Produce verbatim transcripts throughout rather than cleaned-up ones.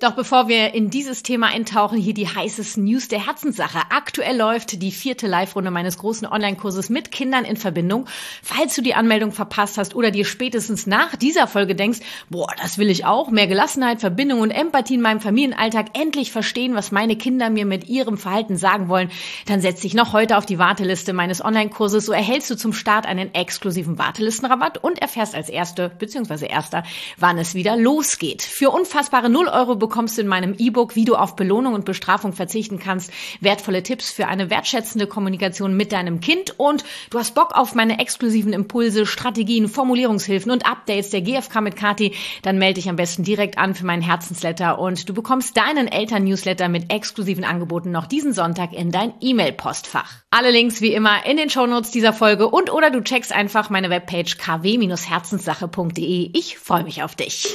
Doch bevor wir in dieses Thema eintauchen, hier die heißesten News der Herzenssache. Aktuell läuft die vierte Live-Runde meines großen Online-Kurses mit Kindern in Verbindung. Falls du die Anmeldung verpasst hast oder dir spätestens nach dieser Folge denkst, boah, das will ich auch, mehr Gelassenheit, Verbindung und Empathie in meinem Familienalltag, endlich verstehen, was meine Kinder mir mit ihrem Verhalten sagen wollen, dann setz dich noch heute auf die Warteliste meines Online-Kurses. So erhältst du zum Start einen exklusiven Wartelistenrabatt und erfährst als Erste bzw. Erster, wann es wieder losgeht. Für unfassbare null Euro bekommst du in meinem E-Book, wie du auf Belohnung und Bestrafung verzichten kannst, wertvolle Tipps für eine wertschätzende Kommunikation mit deinem Kind und du hast Bock auf meine exklusiven Impulse, Strategien, Formulierungshilfen und Updates der G F K mit Kathi, dann melde dich am besten direkt an für meinen Herzensletter und du bekommst deinen Eltern-Newsletter mit exklusiven Angeboten noch diesen Sonntag in dein E-Mail-Postfach. Alle Links wie immer in den Shownotes dieser Folge und oder du checkst einfach meine Webpage k w Bindestrich herzenssache punkt d e. Ich freue mich auf dich.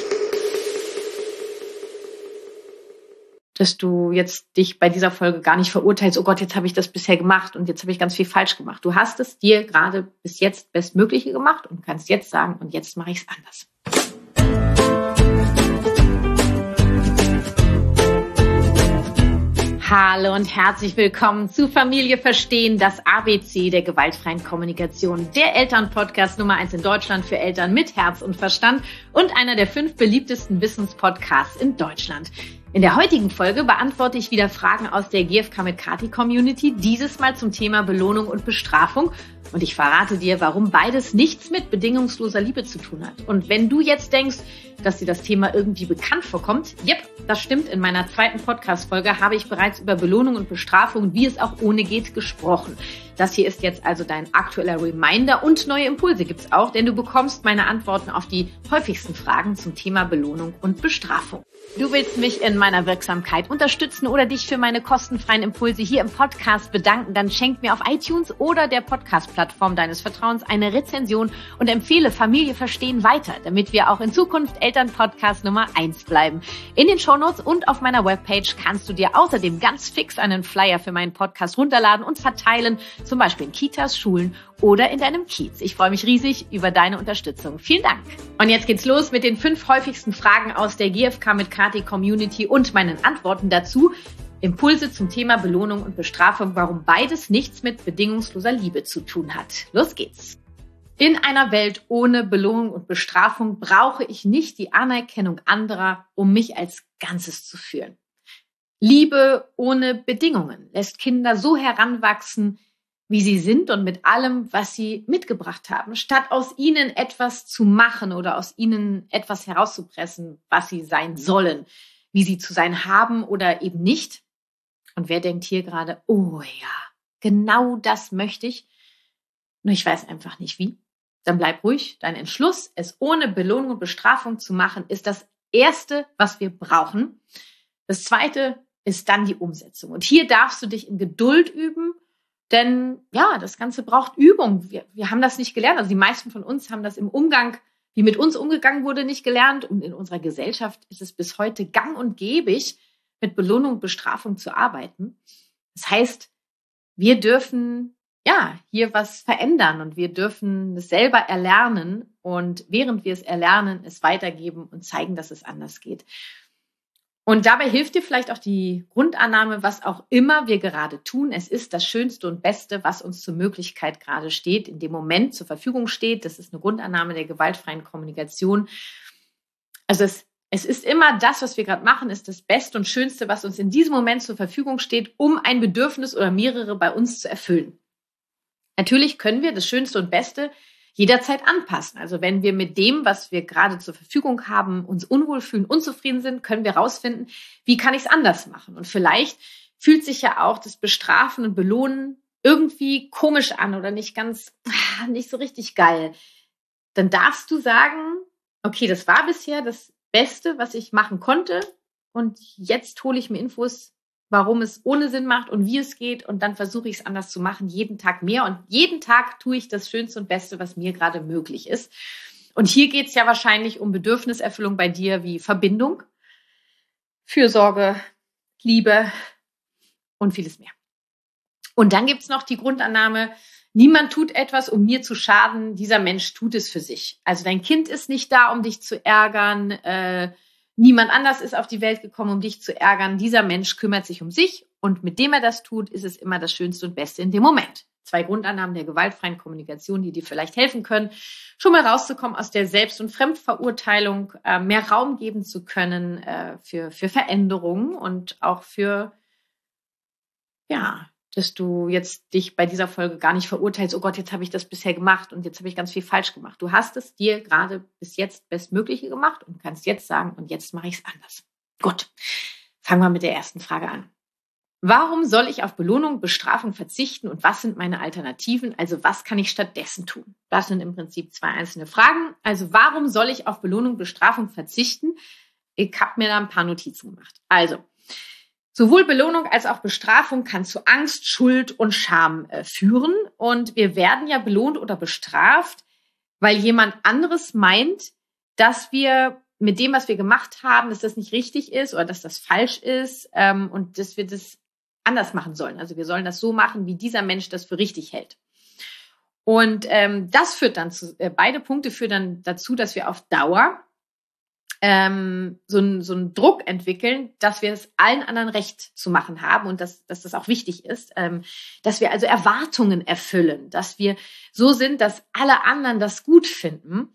Dass du jetzt dich bei dieser Folge gar nicht verurteilst, oh Gott, jetzt habe ich das bisher gemacht und jetzt habe ich ganz viel falsch gemacht. Du hast es dir gerade bis jetzt Bestmögliche gemacht und kannst jetzt sagen, und jetzt mache ich es anders. Hallo und herzlich willkommen zu Familie Verstehen, das A B C der gewaltfreien Kommunikation. Der Elternpodcast Nummer eins in Deutschland für Eltern mit Herz und Verstand und einer der fünf beliebtesten Wissenspodcasts in Deutschland. In der heutigen Folge beantworte ich wieder Fragen aus der G F K mit Kathi Community, dieses Mal zum Thema Belohnung und Bestrafung. Und ich verrate dir, warum beides nichts mit bedingungsloser Liebe zu tun hat. Und wenn du jetzt denkst, dass dir das Thema irgendwie bekannt vorkommt, yep, das stimmt. In meiner zweiten Podcast-Folge habe ich bereits über Belohnung und Bestrafung und wie es auch ohne geht gesprochen. Das hier ist jetzt also dein aktueller Reminder und neue Impulse gibt's auch, denn du bekommst meine Antworten auf die häufigsten Fragen zum Thema Belohnung und Bestrafung. Du willst mich in meiner Wirksamkeit unterstützen oder dich für meine kostenfreien Impulse hier im Podcast bedanken, dann schenk mir auf iTunes oder der Podcast-Plattform deines Vertrauens eine Rezension und empfehle Familie Verstehen weiter, damit wir auch in Zukunft Elternpodcast Nummer eins bleiben. In den Shownotes und auf meiner Webpage kannst du dir außerdem ganz fix einen Flyer für meinen Podcast runterladen und verteilen, zum Beispiel in Kitas, Schulen oder in deinem Kiez. Ich freue mich riesig über deine Unterstützung. Vielen Dank. Und jetzt geht's los mit den fünf häufigsten Fragen aus der G F K mit Kathi Community und meinen Antworten dazu. Impulse zum Thema Belohnung und Bestrafung, warum beides nichts mit bedingungsloser Liebe zu tun hat. Los geht's. In einer Welt ohne Belohnung und Bestrafung brauche ich nicht die Anerkennung anderer, um mich als Ganzes zu fühlen. Liebe ohne Bedingungen lässt Kinder so heranwachsen, wie sie sind und mit allem, was sie mitgebracht haben, statt aus ihnen etwas zu machen oder aus ihnen etwas herauszupressen, was sie sein sollen, wie sie zu sein haben oder eben nicht. Und wer denkt hier gerade, oh ja, genau das möchte ich, nur ich weiß einfach nicht wie. Dann bleib ruhig. Dein Entschluss, es ohne Belohnung und Bestrafung zu machen, ist das Erste, was wir brauchen. Das Zweite ist dann die Umsetzung. Und hier darfst du dich in Geduld üben, denn ja, das Ganze braucht Übung. Wir, wir haben das nicht gelernt. Also die meisten von uns haben das im Umgang, wie mit uns umgegangen wurde, nicht gelernt. Und in unserer Gesellschaft ist es bis heute gang und gäbig, mit Belohnung und Bestrafung zu arbeiten. Das heißt, wir dürfen ja hier was verändern und wir dürfen es selber erlernen und während wir es erlernen, es weitergeben und zeigen, dass es anders geht. Und dabei hilft dir vielleicht auch die Grundannahme, was auch immer wir gerade tun. Es ist das Schönste und Beste, was uns zur Möglichkeit gerade steht, in dem Moment zur Verfügung steht. Das ist eine Grundannahme der gewaltfreien Kommunikation. Also es, es ist immer das, was wir gerade machen, ist das Beste und Schönste, was uns in diesem Moment zur Verfügung steht, um ein Bedürfnis oder mehrere bei uns zu erfüllen. Natürlich können wir das Schönste und Beste jederzeit anpassen. Also wenn wir mit dem, was wir gerade zur Verfügung haben, uns unwohl fühlen, unzufrieden sind, können wir rausfinden, wie kann ich es anders machen? Und vielleicht fühlt sich ja auch das Bestrafen und Belohnen irgendwie komisch an oder nicht ganz, nicht so richtig geil. Dann darfst du sagen, okay, das war bisher das Beste, was ich machen konnte und jetzt hole ich mir Infos, warum es ohne Sinn macht und wie es geht und dann versuche ich es anders zu machen, jeden Tag mehr und jeden Tag tue ich das Schönste und Beste, was mir gerade möglich ist. Und hier geht es ja wahrscheinlich um Bedürfniserfüllung bei dir wie Verbindung, Fürsorge, Liebe und vieles mehr. Und dann gibt es noch die Grundannahme, niemand tut etwas, um mir zu schaden, dieser Mensch tut es für sich. Also dein Kind ist nicht da, um dich zu ärgern, äh, niemand anders ist auf die Welt gekommen, um dich zu ärgern. Dieser Mensch kümmert sich um sich und mit dem er das tut, ist es immer das Schönste und Beste in dem Moment. Zwei Grundannahmen der gewaltfreien Kommunikation, die dir vielleicht helfen können, schon mal rauszukommen aus der Selbst- und Fremdverurteilung, äh, mehr Raum geben zu können äh, für, für Veränderungen und auch für, ja, dass du jetzt dich bei dieser Folge gar nicht verurteilst, oh Gott, jetzt habe ich das bisher gemacht und jetzt habe ich ganz viel falsch gemacht. Du hast es dir gerade bis jetzt Bestmögliche gemacht und kannst jetzt sagen, und jetzt mache ich es anders. Gut, fangen wir mit der ersten Frage an. Warum soll ich auf Belohnung, Bestrafung verzichten und was sind meine Alternativen? Also was kann ich stattdessen tun? Das sind im Prinzip zwei einzelne Fragen. Also warum soll ich auf Belohnung, Bestrafung verzichten? Ich habe mir da ein paar Notizen gemacht. Also sowohl Belohnung als auch Bestrafung kann zu Angst, Schuld und Scham äh, führen. Und wir werden ja belohnt oder bestraft, weil jemand anderes meint, dass wir mit dem, was wir gemacht haben, dass das nicht richtig ist oder dass das falsch ist ähm, und dass wir das anders machen sollen. Also wir sollen das so machen, wie dieser Mensch das für richtig hält. Und ähm, das führt dann zu, äh, beide Punkte führen dann dazu, dass wir auf Dauer ähm, so, ein, so einen Druck entwickeln, dass wir es allen anderen recht zu machen haben und dass, dass das auch wichtig ist, ähm, dass wir also Erwartungen erfüllen, dass wir so sind, dass alle anderen das gut finden.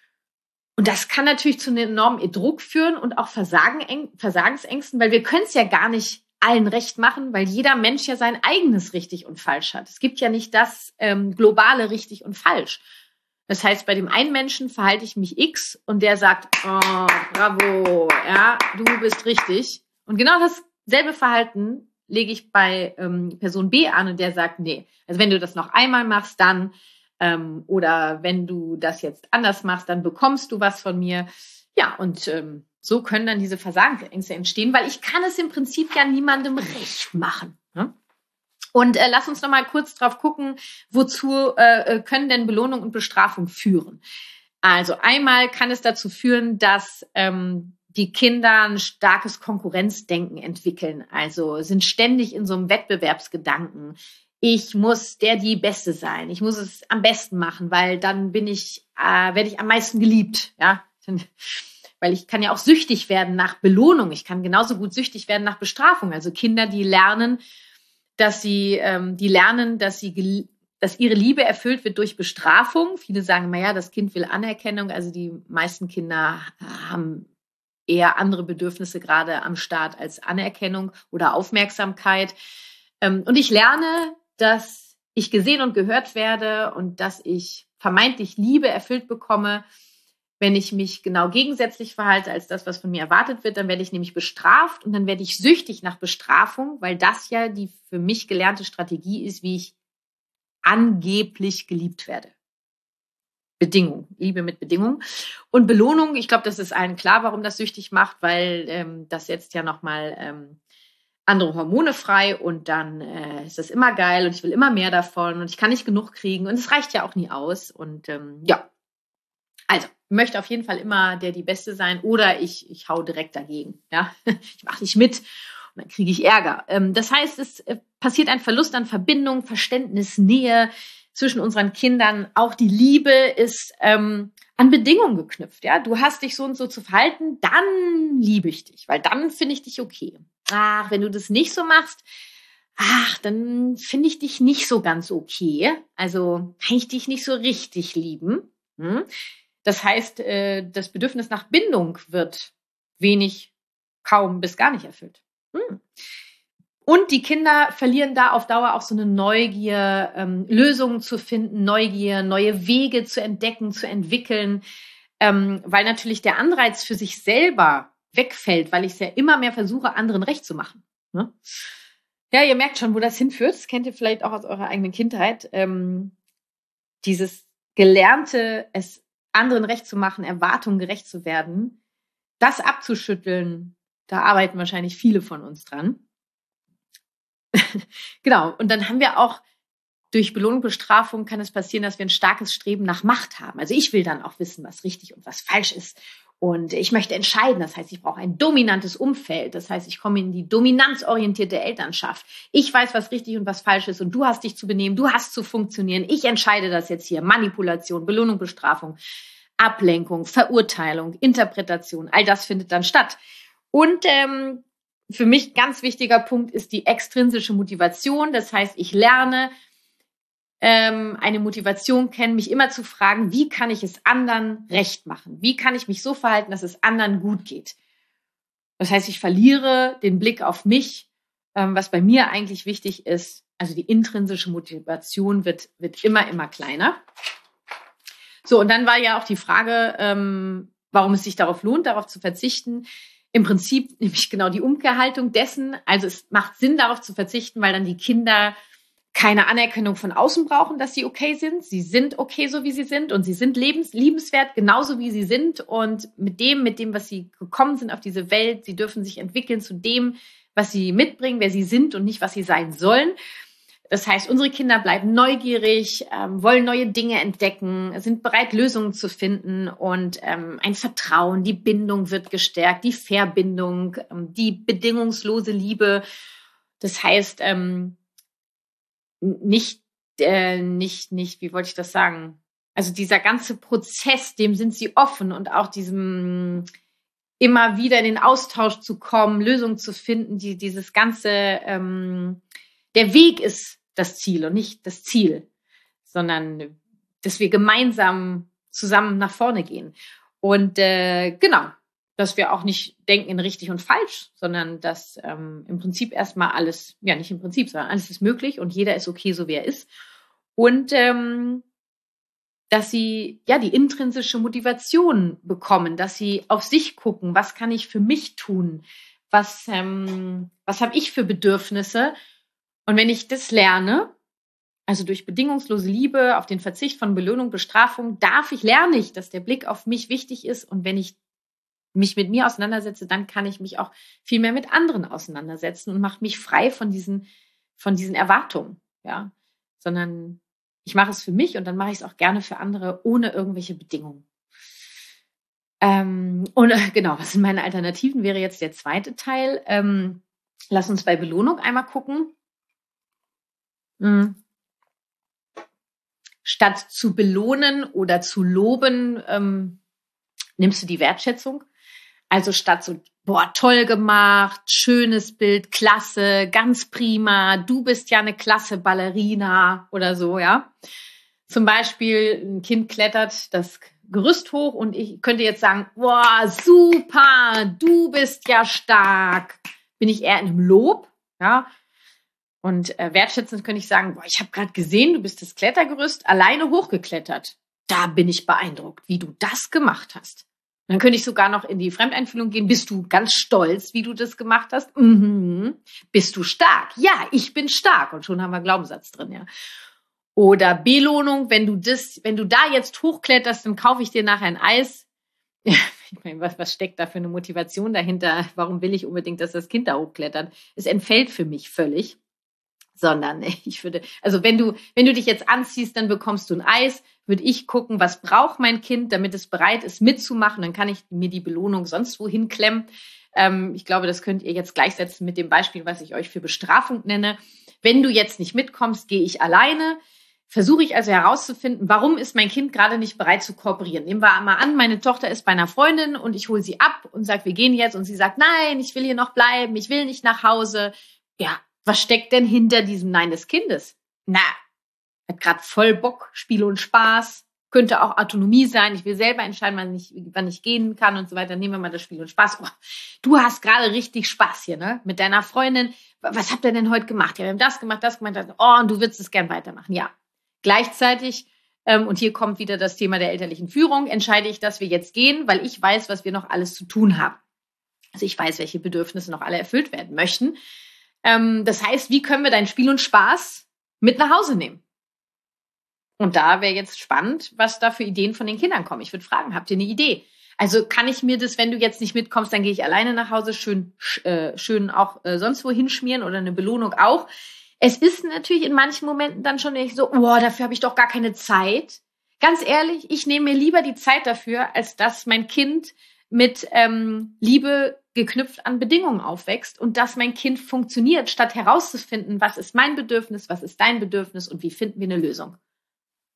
Und das kann natürlich zu einem enormen Druck führen und auch Versagen, Versagensängsten, weil wir können es ja gar nicht allen recht machen, weil jeder Mensch ja sein eigenes richtig und falsch hat. Es gibt ja nicht das ähm, globale richtig und falsch. Das heißt, bei dem einen Menschen verhalte ich mich X und der sagt, oh, bravo, ja, du bist richtig. Und genau dasselbe Verhalten lege ich bei ähm, Person B an und der sagt, nee, also wenn du das noch einmal machst, dann ähm, oder wenn du das jetzt anders machst, dann bekommst du was von mir. Ja, und ähm, so können dann diese Versagensängste entstehen, weil ich kann es im Prinzip ja niemandem recht machen. Ne? Und äh, lass uns noch mal kurz drauf gucken, wozu äh, können denn Belohnung und Bestrafung führen? Also einmal kann es dazu führen, dass ähm, die Kinder ein starkes Konkurrenzdenken entwickeln, also sind ständig in so einem Wettbewerbsgedanken. Ich muss der die Beste sein, ich muss es am besten machen, weil dann bin ich, äh, werde ich am meisten geliebt, ja. Weil ich kann ja auch süchtig werden nach Belohnung. Ich kann genauso gut süchtig werden nach Bestrafung. Also Kinder, die lernen, dass sie, ähm, die lernen, dass sie, dass ihre Liebe erfüllt wird durch Bestrafung. Viele sagen, na ja, das Kind will Anerkennung. Also die meisten Kinder haben eher andere Bedürfnisse gerade am Start als Anerkennung oder Aufmerksamkeit. Ähm, und ich lerne, dass ich gesehen und gehört werde und dass ich vermeintlich Liebe erfüllt bekomme. Wenn ich mich genau gegensätzlich verhalte als das, was von mir erwartet wird, dann werde ich nämlich bestraft und dann werde ich süchtig nach Bestrafung, weil das ja die für mich gelernte Strategie ist, wie ich angeblich geliebt werde. Bedingung, Liebe mit Bedingung. Und Belohnung, ich glaube, das ist allen klar, warum das süchtig macht, weil ähm, das setzt ja nochmal ähm, andere Hormone frei und dann äh, ist das immer geil und ich will immer mehr davon und ich kann nicht genug kriegen und es reicht ja auch nie aus. Und ähm, ja, also möchte auf jeden Fall immer der die Beste sein oder ich, ich hau direkt dagegen. Ja? Ich mache nicht mit und dann kriege ich Ärger. Ähm, das heißt, es äh, passiert ein Verlust an Verbindung, Verständnis, Nähe zwischen unseren Kindern. Auch die Liebe ist ähm, an Bedingungen geknüpft. Ja? Du hast dich so und so zu verhalten, dann liebe ich dich, weil dann finde ich dich okay. Ach, wenn du das nicht so machst, ach, dann finde ich dich nicht so ganz okay. Also kann ich dich nicht so richtig lieben. Hm? Das heißt, das Bedürfnis nach Bindung wird wenig, kaum bis gar nicht erfüllt. Und die Kinder verlieren da auf Dauer auch so eine Neugier, Lösungen zu finden, Neugier, neue Wege zu entdecken, zu entwickeln, weil natürlich der Anreiz für sich selber wegfällt, weil ich es ja immer mehr versuche, anderen recht zu machen. Ja, ihr merkt schon, wo das hinführt. Das kennt ihr vielleicht auch aus eurer eigenen Kindheit. Dieses gelernte, es anderen recht zu machen, Erwartungen gerecht zu werden, das abzuschütteln, da arbeiten wahrscheinlich viele von uns dran. Genau, und dann haben wir auch durch Belohnung, Bestrafung kann es passieren, dass wir ein starkes Streben nach Macht haben. Also ich will dann auch wissen, was richtig und was falsch ist. Und ich möchte entscheiden, das heißt, ich brauche ein dominantes Umfeld. Das heißt, ich komme in die dominanzorientierte Elternschaft. Ich weiß, was richtig und was falsch ist und du hast dich zu benehmen, du hast zu funktionieren. Ich entscheide das jetzt hier. Manipulation, Belohnung, Bestrafung. Ablenkung, Verurteilung, Interpretation, all das findet dann statt. Und ähm, für mich ganz wichtiger Punkt ist die extrinsische Motivation. Das heißt, ich lerne ähm, eine Motivation kennen, mich immer zu fragen, wie kann ich es anderen recht machen? Wie kann ich mich so verhalten, dass es anderen gut geht? Das heißt, ich verliere den Blick auf mich, ähm, was bei mir eigentlich wichtig ist. Also die intrinsische Motivation wird, wird immer, immer kleiner. So, und dann war ja auch die Frage, ähm, warum es sich darauf lohnt, darauf zu verzichten. Im Prinzip nämlich genau die Umkehrhaltung dessen. Also es macht Sinn, darauf zu verzichten, weil dann die Kinder keine Anerkennung von außen brauchen, dass sie okay sind. Sie sind okay, so wie sie sind. Und sie sind lebens, liebenswert, genauso wie sie sind. Und mit dem, mit dem, was sie gekommen sind auf diese Welt, sie dürfen sich entwickeln zu dem, was sie mitbringen, wer sie sind und nicht, was sie sein sollen. Das heißt, unsere Kinder bleiben neugierig, ähm, wollen neue Dinge entdecken, sind bereit, Lösungen zu finden und ähm, ein Vertrauen, die Bindung wird gestärkt, die Verbindung, ähm, die bedingungslose Liebe. Das heißt, ähm, nicht, äh, nicht, nicht, wie wollte ich das sagen? Also dieser ganze Prozess, dem sind sie offen und auch diesem immer wieder in den Austausch zu kommen, Lösungen zu finden, die dieses ganze, ähm, der Weg ist das Ziel und nicht das Ziel, sondern dass wir gemeinsam zusammen nach vorne gehen. Und äh, genau, dass wir auch nicht denken in richtig und falsch, sondern dass ähm, im Prinzip erstmal alles, ja nicht im Prinzip, sondern alles ist möglich und jeder ist okay, so wie er ist. Und ähm, dass sie ja die intrinsische Motivation bekommen, dass sie auf sich gucken, was kann ich für mich tun, was, ähm, was habe ich für Bedürfnisse. Und wenn ich das lerne, also durch bedingungslose Liebe, auf den Verzicht von Belohnung, Bestrafung, darf ich, lerne ich, dass der Blick auf mich wichtig ist. Und wenn ich mich mit mir auseinandersetze, dann kann ich mich auch viel mehr mit anderen auseinandersetzen und mache mich frei von diesen, von diesen Erwartungen, ja, sondern ich mache es für mich und dann mache ich es auch gerne für andere ohne irgendwelche Bedingungen. Ähm, und äh, genau, was sind meine Alternativen, wäre jetzt der zweite Teil. Ähm, lass uns bei Belohnung einmal gucken. Hm. Statt zu belohnen oder zu loben, ähm, nimmst du die Wertschätzung. Also statt so, boah, toll gemacht, schönes Bild, klasse, ganz prima, du bist ja eine klasse Ballerina oder so, ja. Zum Beispiel ein Kind klettert das Gerüst hoch und ich könnte jetzt sagen, boah, super, du bist ja stark. Bin ich eher in einem Lob, ja. Und äh, wertschätzend könnte ich sagen, boah, ich habe gerade gesehen, du bist das Klettergerüst alleine hochgeklettert. Da bin ich beeindruckt, wie du das gemacht hast. Dann könnte ich sogar noch in die Fremdeinfühlung gehen. Bist du ganz stolz, wie du das gemacht hast? Mhm. Bist du stark? Ja, ich bin stark. Und schon haben wir Glaubenssatz drin, ja. Oder Belohnung, wenn du das, wenn du da jetzt hochkletterst, dann kaufe ich dir nachher ein Eis. Ja, ich meine, was, was steckt da für eine Motivation dahinter? Warum will ich unbedingt, dass das Kind da hochklettert? Es entfällt für mich völlig. Sondern ich würde, also wenn du, wenn du dich jetzt anziehst, dann bekommst du ein Eis, würde ich gucken, was braucht mein Kind, damit es bereit ist, mitzumachen, dann kann ich mir die Belohnung sonst wohin klemmen. Ähm, ich glaube, das könnt ihr jetzt gleichsetzen mit dem Beispiel, was ich euch für Bestrafung nenne. Wenn du jetzt nicht mitkommst, gehe ich alleine. Versuche ich also herauszufinden, warum ist mein Kind gerade nicht bereit zu kooperieren. Nehmen wir mal an, meine Tochter ist bei einer Freundin und ich hole sie ab und sage, wir gehen jetzt und sie sagt, nein, ich will hier noch bleiben, ich will nicht nach Hause. Ja, was steckt denn hinter diesem Nein des Kindes? Na, hat gerade voll Bock, Spiel und Spaß, könnte auch Autonomie sein. Ich will selber entscheiden, wann ich, wann ich gehen kann und so weiter. Nehmen wir mal das Spiel und Spaß. Oh, du hast gerade richtig Spaß hier, ne? Mit deiner Freundin. Was habt ihr denn heute gemacht? Ja, wir haben das gemacht, das gemacht. Das. Oh, und du würdest es gern weitermachen. Ja. Gleichzeitig, ähm, und hier kommt wieder das Thema der elterlichen Führung, entscheide ich, dass wir jetzt gehen, weil ich weiß, was wir noch alles zu tun haben. Also ich weiß, welche Bedürfnisse noch alle erfüllt werden möchten. Ähm, das heißt, wie können wir dein Spiel und Spaß mit nach Hause nehmen? Und da wäre jetzt spannend, was da für Ideen von den Kindern kommen. Ich würde fragen, habt ihr eine Idee? Also kann ich mir das, wenn du jetzt nicht mitkommst, dann gehe ich alleine nach Hause, schön, äh, schön auch äh, sonst wo hinschmieren oder eine Belohnung auch. Es ist natürlich in manchen Momenten dann schon echt so, oh, dafür habe ich doch gar keine Zeit. Ganz ehrlich, ich nehme mir lieber die Zeit dafür, als dass mein Kind mit ähm, Liebe geknüpft an Bedingungen aufwächst und dass mein Kind funktioniert, statt herauszufinden, was ist mein Bedürfnis, was ist dein Bedürfnis und wie finden wir eine Lösung.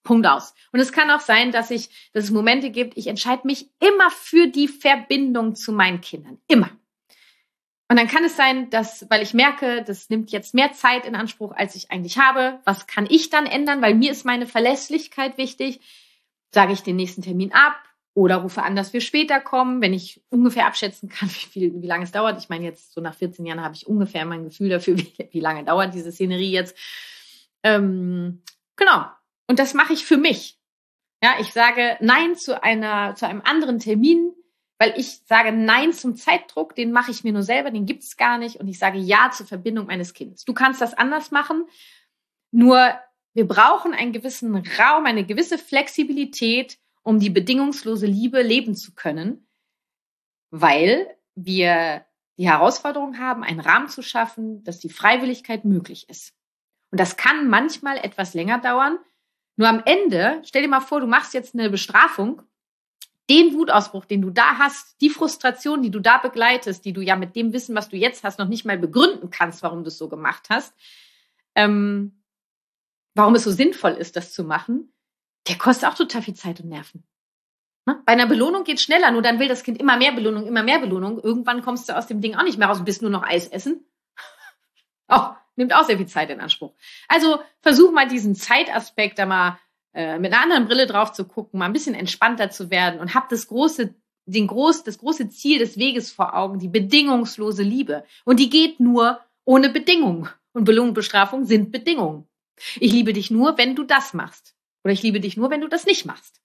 Punkt aus. Und es kann auch sein, dass ich, dass es Momente gibt, ich entscheide mich immer für die Verbindung zu meinen Kindern. Immer. Und dann kann es sein, dass, weil ich merke, das nimmt jetzt mehr Zeit in Anspruch, als ich eigentlich habe. Was kann ich dann ändern? Weil mir ist meine Verlässlichkeit wichtig. Sage ich den nächsten Termin ab oder rufe an, dass wir später kommen, wenn ich ungefähr abschätzen kann, wie viel, wie lange es dauert. Ich meine, jetzt so nach vierzehn Jahren habe ich ungefähr mein Gefühl dafür, wie, wie lange dauert diese Szenerie jetzt. Ähm, genau. Und das mache ich für mich. Ja, ich sage Nein zu einer, zu einem anderen Termin, weil ich sage Nein zum Zeitdruck, den mache ich mir nur selber, den gibt es gar nicht. Und ich sage Ja zur Verbindung meines Kindes. Du kannst das anders machen, nur wir brauchen einen gewissen Raum, eine gewisse Flexibilität, um die bedingungslose Liebe leben zu können, weil wir die Herausforderung haben, einen Rahmen zu schaffen, dass die Freiwilligkeit möglich ist. Und das kann manchmal etwas länger dauern. Nur am Ende, stell dir mal vor, du machst jetzt eine Bestrafung, den Wutausbruch, den du da hast, die Frustration, die du da begleitest, die du ja mit dem Wissen, was du jetzt hast, noch nicht mal begründen kannst, warum du es so gemacht hast, ähm, warum es so sinnvoll ist, das zu machen, der kostet auch total viel Zeit und Nerven. Ne? Bei einer Belohnung geht es schneller, nur dann will das Kind immer mehr Belohnung, immer mehr Belohnung. Irgendwann kommst du aus dem Ding auch nicht mehr raus und bist nur noch Eis essen. Auch, nimmt auch sehr viel Zeit in Anspruch. Also versuch mal diesen Zeitaspekt da mal äh, mit einer anderen Brille drauf zu gucken, mal ein bisschen entspannter zu werden und hab das große, den groß, das große Ziel des Weges vor Augen, die bedingungslose Liebe. Und die geht nur ohne Bedingung. Und Belohnung und Bestrafung sind Bedingungen. Ich liebe dich nur, wenn du das machst. Oder ich liebe dich nur, wenn du das nicht machst.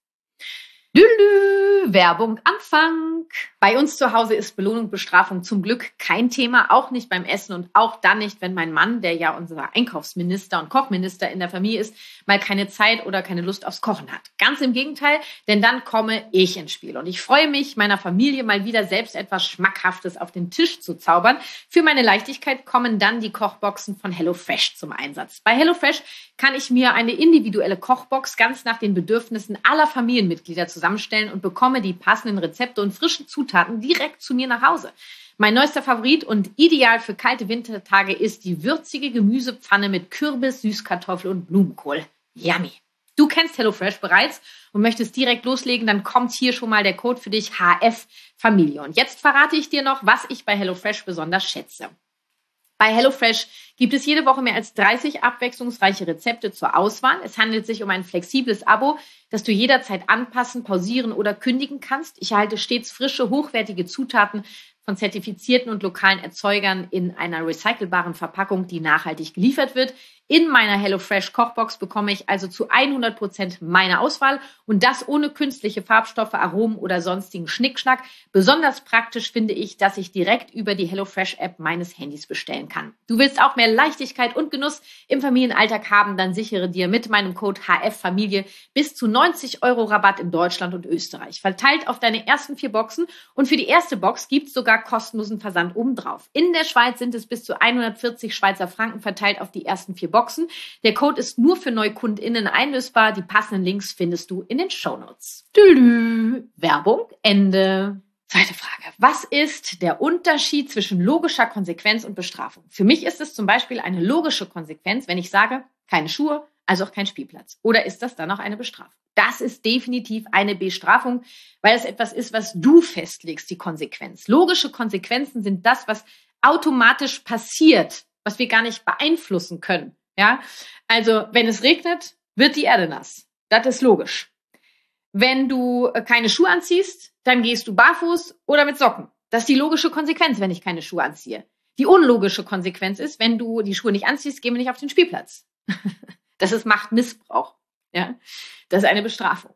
Lülü, Werbung Anfang. Bei uns zu Hause ist Belohnung, Bestrafung zum Glück kein Thema, auch nicht beim Essen und auch dann nicht, wenn mein Mann, der ja unser Einkaufsminister und Kochminister in der Familie ist, mal keine Zeit oder keine Lust aufs Kochen hat. Ganz im Gegenteil, denn dann komme ich ins Spiel und ich freue mich, meiner Familie mal wieder selbst etwas Schmackhaftes auf den Tisch zu zaubern. Für meine Leichtigkeit kommen dann die Kochboxen von HelloFresh zum Einsatz. Bei HelloFresh kann ich mir eine individuelle Kochbox ganz nach den Bedürfnissen aller Familienmitglieder zusammenstellen und bekomme die passenden Rezepte und frischen Zutaten direkt zu mir nach Hause. Mein neuester Favorit und ideal für kalte Wintertage ist die würzige Gemüsepfanne mit Kürbis, Süßkartoffel und Blumenkohl. Yummy! Du kennst HelloFresh bereits und möchtest direkt loslegen, dann kommt hier schon mal der Code für dich, H F Familie. Und jetzt verrate ich dir noch, was ich bei HelloFresh besonders schätze. Bei HelloFresh gibt es jede Woche mehr als dreißig abwechslungsreiche Rezepte zur Auswahl. Es handelt sich um ein flexibles Abo, das du jederzeit anpassen, pausieren oder kündigen kannst. Ich erhalte stets frische, hochwertige Zutaten von zertifizierten und lokalen Erzeugern in einer recycelbaren Verpackung, die nachhaltig geliefert wird. In meiner HelloFresh Kochbox bekomme ich also zu hundert Prozent meine Auswahl und das ohne künstliche Farbstoffe, Aromen oder sonstigen Schnickschnack. Besonders praktisch finde ich, dass ich direkt über die HelloFresh App meines Handys bestellen kann. Du willst auch mehr Leichtigkeit und Genuss im Familienalltag haben, dann sichere dir mit meinem Code H F Familie bis zu neunzig Euro Rabatt in Deutschland und Österreich. Verteilt auf deine ersten vier Boxen und für die erste Box gibt es sogar kostenlosen Versand obendrauf. In der Schweiz sind es bis zu hundertvierzig Schweizer Franken verteilt auf die ersten vier Boxen. Der Code ist nur für NeukundInnen einlösbar. Die passenden Links findest du in den Shownotes. Tülü. Werbung Ende. Zweite Frage. Was ist der Unterschied zwischen logischer Konsequenz und Bestrafung? Für mich ist es zum Beispiel eine logische Konsequenz, wenn ich sage, keine Schuhe, also auch kein Spielplatz. Oder ist das dann auch eine Bestrafung? Das ist definitiv eine Bestrafung, weil es etwas ist, was du festlegst, die Konsequenz. Logische Konsequenzen sind das, was automatisch passiert, was wir gar nicht beeinflussen können. Ja, also wenn es regnet, wird die Erde nass. Das ist logisch. Wenn du keine Schuhe anziehst, dann gehst du barfuß oder mit Socken. Das ist die logische Konsequenz, wenn ich keine Schuhe anziehe. Die unlogische Konsequenz ist, wenn du die Schuhe nicht anziehst, gehen wir nicht auf den Spielplatz. Das ist Machtmissbrauch. Ja, das ist eine Bestrafung.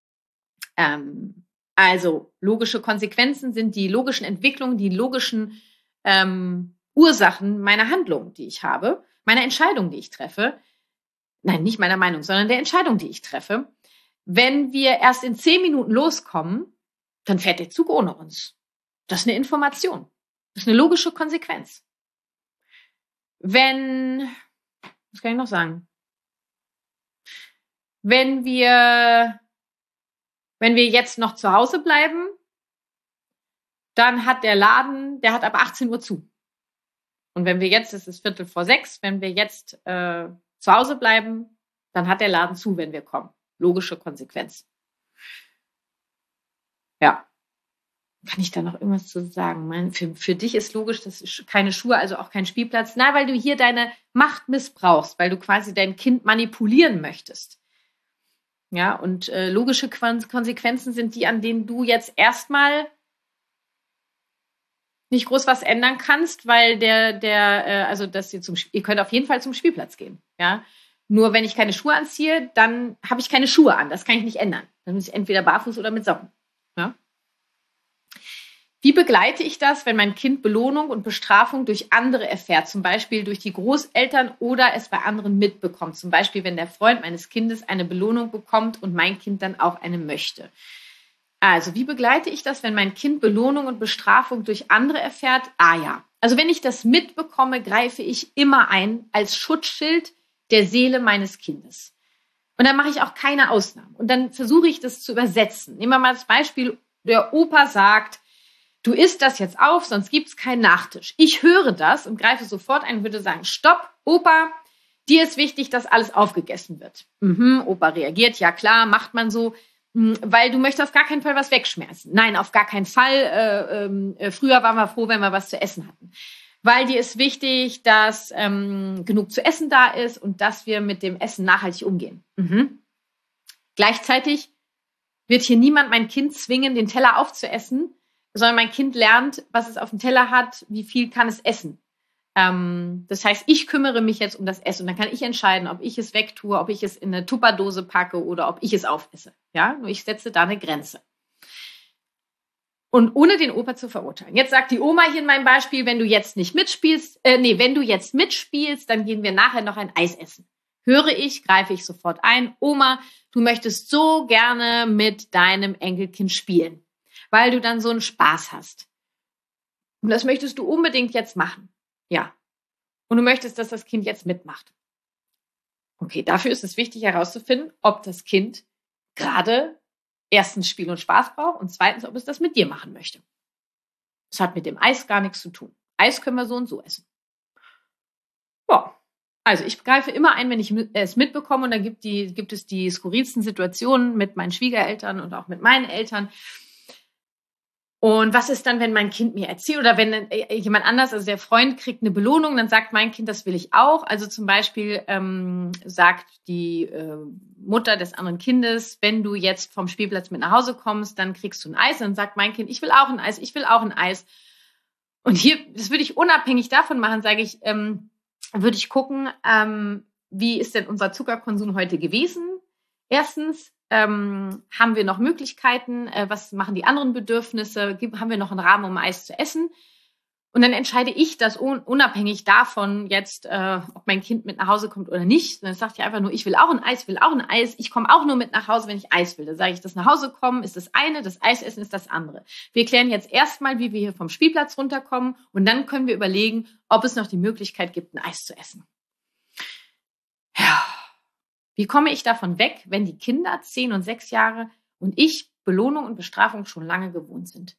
Ähm, also logische Konsequenzen sind die logischen Entwicklungen, die logischen ähm, Ursachen meiner Handlung, die ich habe, meiner Entscheidung, die ich treffe. Nein, nicht meiner Meinung, sondern der Entscheidung, die ich treffe. Wenn wir erst in zehn Minuten loskommen, dann fährt der Zug ohne uns. Das ist eine Information. Das ist eine logische Konsequenz. Wenn, was kann ich noch sagen? Wenn wir, wenn wir jetzt noch zu Hause bleiben, dann hat der Laden, der hat ab achtzehn Uhr zu. Und wenn wir jetzt, es ist Viertel vor sechs, wenn wir jetzt äh, zu Hause bleiben, dann hat der Laden zu, wenn wir kommen. Logische Konsequenz. Ja. Kann ich da noch irgendwas zu sagen? Mein, für, für dich ist logisch, das ist keine Schuhe, also auch kein Spielplatz. Na, weil du hier deine Macht missbrauchst, weil du quasi dein Kind manipulieren möchtest. Ja, und äh, logische Konsequenzen sind die, an denen du jetzt erstmal nicht groß was ändern kannst, weil der, der, äh, also dass ihr zum, ihr könnt auf jeden Fall zum Spielplatz gehen. Ja, nur wenn ich keine Schuhe anziehe, dann habe ich keine Schuhe an. Das kann ich nicht ändern. Dann muss ich entweder barfuß oder mit Socken. Ja. Wie begleite ich das, wenn mein Kind Belohnung und Bestrafung durch andere erfährt, zum Beispiel durch die Großeltern oder es bei anderen mitbekommt? Zum Beispiel, wenn der Freund meines Kindes eine Belohnung bekommt und mein Kind dann auch eine möchte. Also, wie begleite ich das, wenn mein Kind Belohnung und Bestrafung durch andere erfährt? Ah ja, also wenn ich das mitbekomme, greife ich immer ein als Schutzschild der Seele meines Kindes. Und dann mache ich auch keine Ausnahmen. Und dann versuche ich das zu übersetzen. Nehmen wir mal das Beispiel, der Opa sagt, du isst das jetzt auf, sonst gibt es keinen Nachtisch. Ich höre das und greife sofort ein und würde sagen, stopp, Opa, dir ist wichtig, dass alles aufgegessen wird. Mhm, Opa reagiert, ja klar, macht man so, weil du möchtest auf gar keinen Fall was wegschmeißen. Nein, auf gar keinen Fall. Äh, äh, früher waren wir froh, wenn wir was zu essen hatten. Weil dir ist wichtig, dass ähm, genug zu essen da ist und dass wir mit dem Essen nachhaltig umgehen. Mhm. Gleichzeitig wird hier niemand mein Kind zwingen, den Teller aufzuessen, sondern mein Kind lernt, was es auf dem Teller hat, wie viel kann es essen. Ähm, das heißt, ich kümmere mich jetzt um das Essen und dann kann ich entscheiden, ob ich es wegtue, ob ich es in eine Tupperdose packe oder ob ich es aufesse. Ja, nur ich setze da eine Grenze. Und ohne den Opa zu verurteilen. Jetzt sagt die Oma hier in meinem Beispiel, wenn du jetzt nicht mitspielst, äh, nee, wenn du jetzt mitspielst, dann gehen wir nachher noch ein Eis essen. Höre ich, greife ich sofort ein. Oma, du möchtest so gerne mit deinem Enkelkind spielen, weil du dann so einen Spaß hast. Und das möchtest du unbedingt jetzt machen. Ja. Und du möchtest, dass das Kind jetzt mitmacht. Okay, dafür ist es wichtig herauszufinden, ob das Kind gerade erstens Spiel und Spaß braucht und zweitens, ob es das mit dir machen möchte. Das hat mit dem Eis gar nichts zu tun. Eis können wir so und so essen. Ja. Also ich greife immer ein, wenn ich es mitbekomme und dann gibt, die, gibt es die skurrilsten Situationen mit meinen Schwiegereltern und auch mit meinen Eltern. Und was ist dann, wenn mein Kind mir erzählt oder wenn jemand anders, also der Freund kriegt eine Belohnung, dann sagt mein Kind, das will ich auch. Also zum Beispiel ähm, sagt die äh, Mutter des anderen Kindes, wenn du jetzt vom Spielplatz mit nach Hause kommst, dann kriegst du ein Eis. Und dann sagt mein Kind, ich will auch ein Eis, ich will auch ein Eis. Und hier, das würde ich unabhängig davon machen, sage ich, ähm, würde ich gucken, ähm, wie ist denn unser Zuckerkonsum heute gewesen? Erstens, Ähm, haben wir noch Möglichkeiten? Äh, was machen die anderen Bedürfnisse? Gibt, haben wir noch einen Rahmen, um Eis zu essen? Und dann entscheide ich das un, unabhängig davon jetzt, äh, ob mein Kind mit nach Hause kommt oder nicht. Und dann sagt ihr einfach nur, ich will auch ein Eis, will auch ein Eis. Ich komme auch nur mit nach Hause, wenn ich Eis will. Dann sage ich, das nach Hause kommen ist das eine, das Eis essen ist das andere. Wir klären jetzt erstmal, wie wir hier vom Spielplatz runterkommen. Und dann können wir überlegen, ob es noch die Möglichkeit gibt, ein Eis zu essen. Ja. Wie komme ich davon weg, wenn die Kinder zehn und sechs Jahre und ich Belohnung und Bestrafung schon lange gewohnt sind?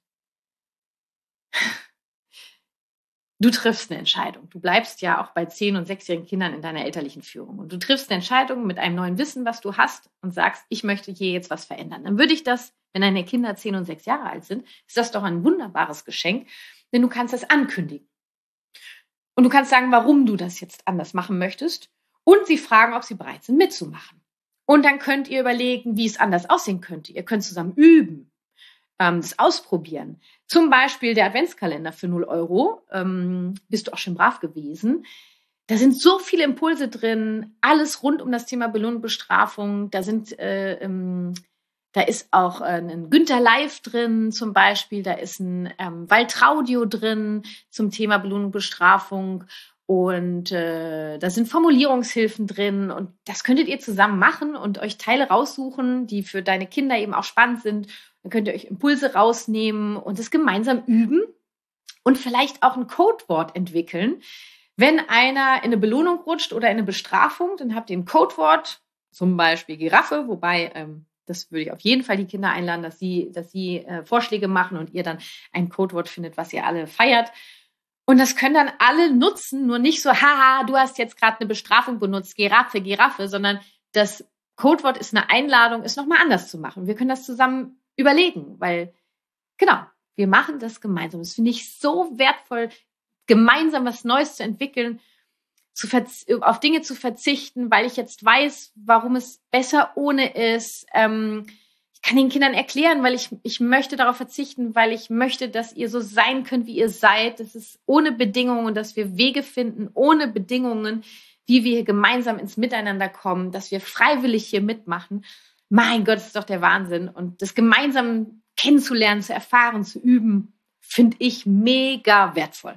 Du triffst eine Entscheidung. Du bleibst ja auch bei zehn- und sechsjährigen Kindern in deiner elterlichen Führung. Und du triffst eine Entscheidung mit einem neuen Wissen, was du hast und sagst, ich möchte hier jetzt was verändern. Dann würde ich das, wenn deine Kinder zehn und sechs Jahre alt sind, ist das doch ein wunderbares Geschenk, denn du kannst das ankündigen. Und du kannst sagen, warum du das jetzt anders machen möchtest. Und sie fragen, ob sie bereit sind, mitzumachen. Und dann könnt ihr überlegen, wie es anders aussehen könnte. Ihr könnt zusammen üben, ähm, das ausprobieren. Zum Beispiel der Adventskalender für null Euro. Ähm, bist du auch schon brav gewesen. Da sind so viele Impulse drin, alles rund um das Thema Belohnung, Bestrafung. Da sind, äh, ähm, da ist auch äh, ein Günther Live drin zum Beispiel. Da ist ein ähm, Waltraudio drin zum Thema Belohnung, Bestrafung. Und äh, da sind Formulierungshilfen drin und das könntet ihr zusammen machen und euch Teile raussuchen, die für deine Kinder eben auch spannend sind. Dann könnt ihr euch Impulse rausnehmen und es gemeinsam üben und vielleicht auch ein Codewort entwickeln. Wenn einer in eine Belohnung rutscht oder in eine Bestrafung, dann habt ihr ein Codewort, zum Beispiel Giraffe, wobei ähm, das würde ich auf jeden Fall die Kinder einladen, dass sie, dass sie äh, Vorschläge machen und ihr dann ein Codewort findet, was ihr alle feiert. Und das können dann alle nutzen, nur nicht so, haha, du hast jetzt gerade eine Bestrafung benutzt, Giraffe, Giraffe, sondern das Codewort ist eine Einladung, es nochmal anders zu machen. Wir können das zusammen überlegen, weil, genau, wir machen das gemeinsam. Das finde ich so wertvoll, gemeinsam was Neues zu entwickeln, zu auf Dinge zu verzichten, weil ich jetzt weiß, warum es besser ohne ist. Ähm, ich kann den Kindern erklären, weil ich, ich möchte darauf verzichten, weil ich möchte, dass ihr so sein könnt, wie ihr seid. Das ist ohne Bedingungen, dass wir Wege finden, ohne Bedingungen, wie wir hier gemeinsam ins Miteinander kommen, dass wir freiwillig hier mitmachen. Mein Gott, das ist doch der Wahnsinn. Und das gemeinsam kennenzulernen, zu erfahren, zu üben, finde ich mega wertvoll.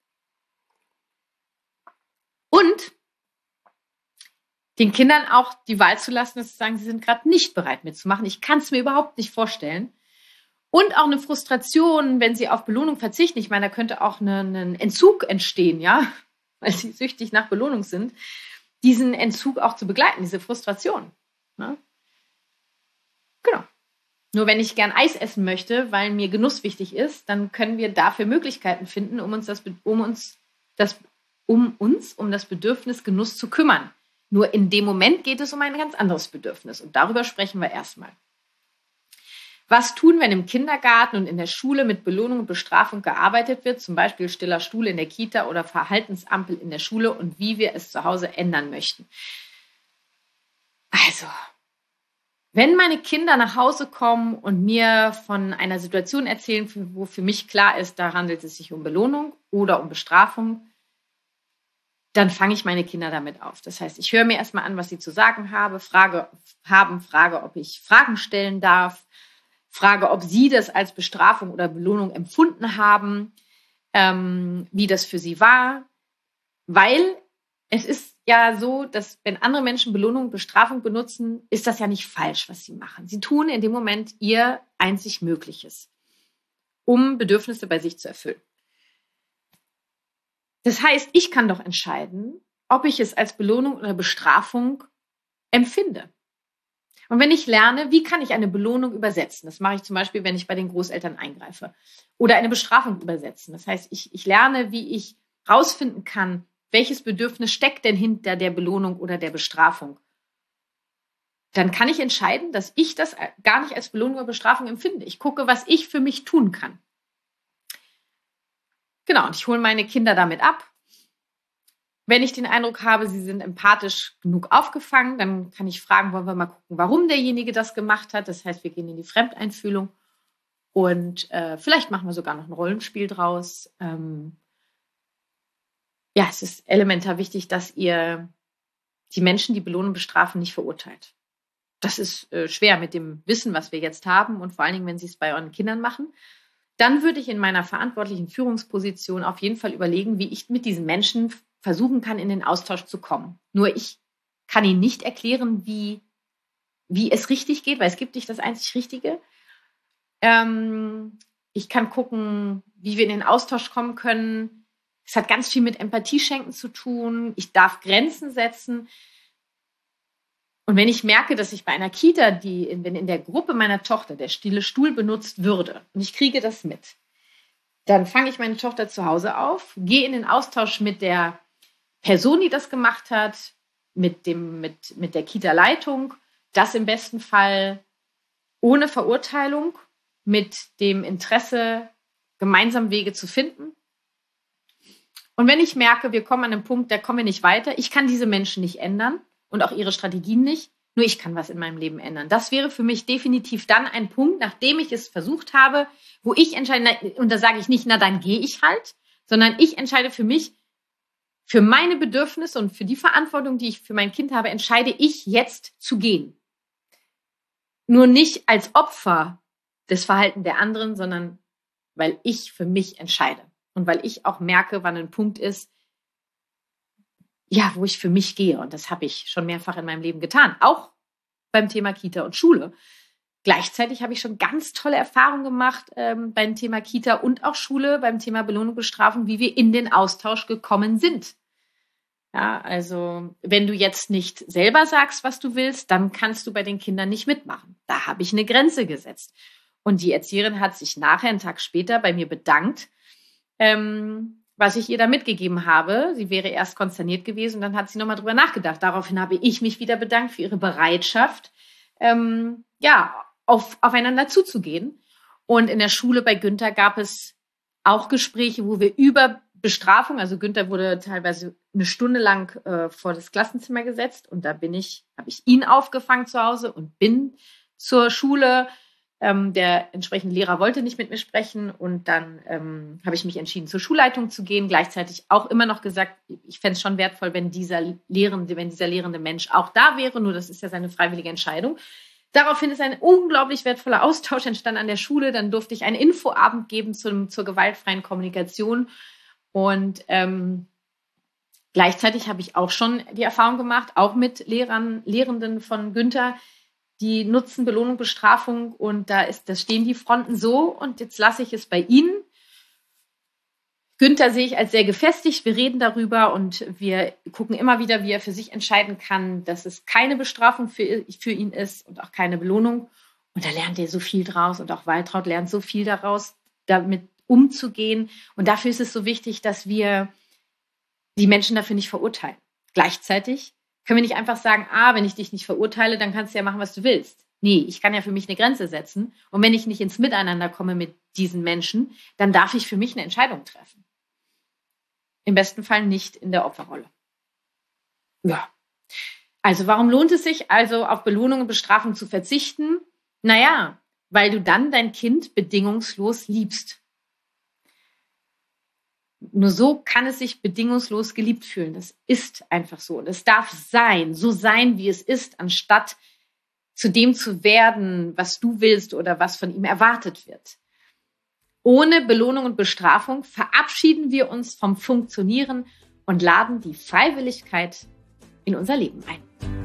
Und den Kindern auch die Wahl zu lassen, dass sie sagen, sie sind gerade nicht bereit mitzumachen. Ich kann es mir überhaupt nicht vorstellen. Und auch eine Frustration, wenn sie auf Belohnung verzichten. Ich meine, da könnte auch eine, ein Entzug entstehen, ja, weil sie süchtig nach Belohnung sind. Diesen Entzug auch zu begleiten, diese Frustration. Ne? Genau. Nur wenn ich gern Eis essen möchte, weil mir Genuss wichtig ist, dann können wir dafür Möglichkeiten finden, um uns das, um uns das um uns, um das Bedürfnis Genuss zu kümmern. Nur in dem Moment geht es um ein ganz anderes Bedürfnis. Und darüber sprechen wir erstmal. Was tun, wenn im Kindergarten und in der Schule mit Belohnung und Bestrafung gearbeitet wird, zum Beispiel stiller Stuhl in der Kita oder Verhaltensampel in der Schule, und wie wir es zu Hause ändern möchten? Also, wenn meine Kinder nach Hause kommen und mir von einer Situation erzählen, wo für mich klar ist, da handelt es sich um Belohnung oder um Bestrafung, dann fange ich meine Kinder damit auf. Das heißt, ich höre mir erstmal an, was sie zu sagen habe, frage, haben, frage, ob ich Fragen stellen darf, frage, ob sie das als Bestrafung oder Belohnung empfunden haben, ähm, wie das für sie war. Weil es ist ja so, dass wenn andere Menschen Belohnung und Bestrafung benutzen, ist das ja nicht falsch, was sie machen. Sie tun in dem Moment ihr einzig Mögliches, um Bedürfnisse bei sich zu erfüllen. Das heißt, ich kann doch entscheiden, ob ich es als Belohnung oder Bestrafung empfinde. Und wenn ich lerne, wie kann ich eine Belohnung übersetzen? Das mache ich zum Beispiel, wenn ich bei den Großeltern eingreife. Oder eine Bestrafung übersetzen. Das heißt, ich, ich lerne, wie ich rausfinden kann, welches Bedürfnis steckt denn hinter der Belohnung oder der Bestrafung. Dann kann ich entscheiden, dass ich das gar nicht als Belohnung oder Bestrafung empfinde. Ich gucke, was ich für mich tun kann. Genau, und ich hole meine Kinder damit ab. Wenn ich den Eindruck habe, sie sind empathisch genug aufgefangen, dann kann ich fragen, wollen wir mal gucken, warum derjenige das gemacht hat. Das heißt, wir gehen in die Fremdeinfühlung und äh, vielleicht machen wir sogar noch ein Rollenspiel draus. Ähm ja, es ist elementar wichtig, dass ihr die Menschen, die belohnen und bestrafen, nicht verurteilt. Das ist äh, schwer mit dem Wissen, was wir jetzt haben, und vor allen Dingen, wenn Sie es bei euren Kindern machen. Dann würde ich in meiner verantwortlichen Führungsposition auf jeden Fall überlegen, wie ich mit diesen Menschen versuchen kann, in den Austausch zu kommen. Nur ich kann ihnen nicht erklären, wie, wie es richtig geht, weil es gibt nicht das einzig Richtige. Ähm, ich kann gucken, wie wir in den Austausch kommen können. Es hat ganz viel mit Empathie schenken zu tun. Ich darf Grenzen setzen. Und wenn ich merke, dass ich bei einer Kita, die, wenn in der Gruppe meiner Tochter der stille Stuhl benutzt würde und ich kriege das mit, dann fange ich meine Tochter zu Hause auf, gehe in den Austausch mit der Person, die das gemacht hat, mit, dem, mit, mit der Kita-Leitung, das im besten Fall ohne Verurteilung, mit dem Interesse, gemeinsam Wege zu finden. Und wenn ich merke, wir kommen an einen Punkt, da kommen wir nicht weiter, ich kann diese Menschen nicht ändern, und auch ihre Strategien nicht. Nur ich kann was in meinem Leben ändern. Das wäre für mich definitiv dann ein Punkt, nachdem ich es versucht habe, wo ich entscheide, und da sage ich nicht, na dann gehe ich halt, sondern ich entscheide für mich, für meine Bedürfnisse und für die Verantwortung, die ich für mein Kind habe, entscheide ich jetzt zu gehen. Nur nicht als Opfer des Verhaltens der anderen, sondern weil ich für mich entscheide. Und weil ich auch merke, wann ein Punkt ist, ja, wo ich für mich gehe. Und das habe ich schon mehrfach in meinem Leben getan. Auch beim Thema Kita und Schule. Gleichzeitig habe ich schon ganz tolle Erfahrungen gemacht ähm, beim Thema Kita und auch Schule, beim Thema Belohnung und Bestrafung, wie wir in den Austausch gekommen sind. Ja, also wenn du jetzt nicht selber sagst, was du willst, dann kannst du bei den Kindern nicht mitmachen. Da habe ich eine Grenze gesetzt. Und die Erzieherin hat sich nachher, einen Tag später, bei mir bedankt, ähm, was ich ihr da mitgegeben habe. Sie wäre erst konsterniert gewesen und dann hat sie nochmal drüber nachgedacht. Daraufhin habe ich mich wieder bedankt für ihre Bereitschaft, ähm, ja, auf, aufeinander zuzugehen. Und in der Schule bei Günther gab es auch Gespräche, wo wir über Bestrafung, also Günther wurde teilweise eine Stunde lang äh, vor das Klassenzimmer gesetzt und da bin ich, habe ich ihn aufgefangen zu Hause und bin zur Schule. Ähm, der entsprechende Lehrer wollte nicht mit mir sprechen und dann ähm, habe ich mich entschieden, zur Schulleitung zu gehen. Gleichzeitig auch immer noch gesagt, ich fände es schon wertvoll, wenn dieser Lehrende, wenn dieser lehrende Mensch auch da wäre. Nur das ist ja seine freiwillige Entscheidung. Daraufhin ist ein unglaublich wertvoller Austausch entstanden an der Schule. Dann durfte ich einen Infoabend geben zum, zur gewaltfreien Kommunikation. Und ähm, gleichzeitig habe ich auch schon die Erfahrung gemacht, auch mit Lehrern, Lehrenden von Günther, die nutzen Belohnung, Bestrafung und da ist, das stehen die Fronten so und jetzt lasse ich es bei Ihnen. Günther sehe ich als sehr gefestigt, wir reden darüber und wir gucken immer wieder, wie er für sich entscheiden kann, dass es keine Bestrafung für, für ihn ist und auch keine Belohnung. Und da lernt er so viel draus und auch Waltraud lernt so viel daraus, damit umzugehen. Und dafür ist es so wichtig, dass wir die Menschen dafür nicht verurteilen. Gleichzeitig können wir nicht einfach sagen, ah, wenn ich dich nicht verurteile, dann kannst du ja machen, was du willst. Nee, ich kann ja für mich eine Grenze setzen. Und wenn ich nicht ins Miteinander komme mit diesen Menschen, dann darf ich für mich eine Entscheidung treffen. Im besten Fall nicht in der Opferrolle. Ja. Also warum lohnt es sich also auf Belohnung und Bestrafung zu verzichten? Naja, weil du dann dein Kind bedingungslos liebst. Nur so kann es sich bedingungslos geliebt fühlen. Das ist einfach so. Und es darf sein, so sein, wie es ist, anstatt zu dem zu werden, was du willst oder was von ihm erwartet wird. Ohne Belohnung und Bestrafung verabschieden wir uns vom Funktionieren und laden die Freiwilligkeit in unser Leben ein.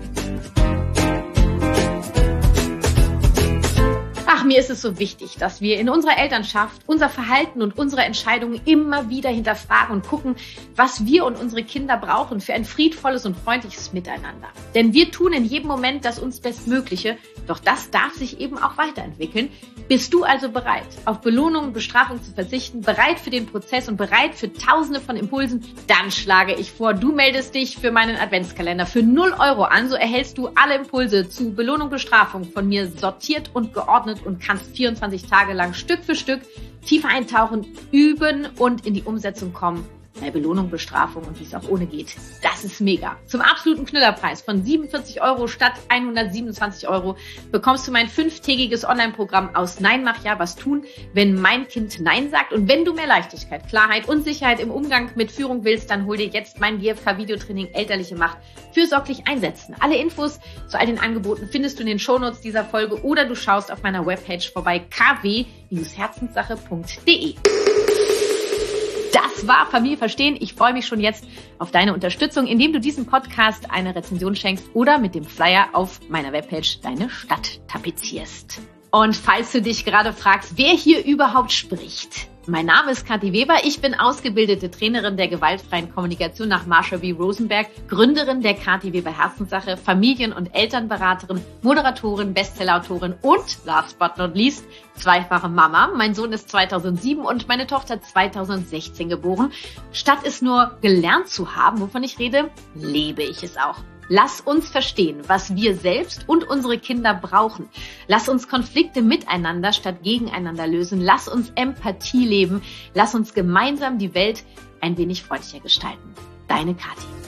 Ach, mir ist es so wichtig, dass wir in unserer Elternschaft unser Verhalten und unsere Entscheidungen immer wieder hinterfragen und gucken, was wir und unsere Kinder brauchen für ein friedvolles und freundliches Miteinander. Denn wir tun in jedem Moment das uns Bestmögliche, doch das darf sich eben auch weiterentwickeln. Bist du also bereit, auf Belohnung und Bestrafung zu verzichten, bereit für den Prozess und bereit für Tausende von Impulsen? Dann schlage ich vor, du meldest dich für meinen Adventskalender für null Euro an. So erhältst du alle Impulse zu Belohnung und Bestrafung von mir sortiert und geordnet und kannst vierundzwanzig Tage lang Stück für Stück tiefer eintauchen, üben und in die Umsetzung kommen. Bei Belohnung, Bestrafung und wie es auch ohne geht. Das ist mega. Zum absoluten Knüllerpreis von siebenundvierzig Euro statt hundertsiebenundzwanzig Euro bekommst du mein fünftägiges Online-Programm aus Nein, mach ja, was tun, wenn mein Kind Nein sagt. Und wenn du mehr Leichtigkeit, Klarheit und Sicherheit im Umgang mit Führung willst, dann hol dir jetzt mein G F K-Videotraining Elterliche Macht fürsorglich einsetzen. Alle Infos zu all den Angeboten findest du in den Shownotes dieser Folge oder du schaust auf meiner Webpage vorbei k w herzenssache punkt d e. Das war Familie verstehen. Ich freue mich schon jetzt auf deine Unterstützung, indem du diesem Podcast eine Rezension schenkst oder mit dem Flyer auf meiner Webpage deine Stadt tapezierst. Und falls du dich gerade fragst, wer hier überhaupt spricht. Mein Name ist Kathi Weber. Ich bin ausgebildete Trainerin der gewaltfreien Kommunikation nach Marsha B. Rosenberg, Gründerin der Kathi Weber Herzenssache, Familien- und Elternberaterin, Moderatorin, Bestsellerautorin und, last but not least, zweifache Mama. Mein Sohn ist zweitausendsieben und meine Tochter zweitausendsechzehn geboren. Statt es nur gelernt zu haben, wovon ich rede, lebe ich es auch. Lass uns verstehen, was wir selbst und unsere Kinder brauchen. Lass uns Konflikte miteinander statt gegeneinander lösen. Lass uns Empathie leben. Lass uns gemeinsam die Welt ein wenig freundlicher gestalten. Deine Kathi.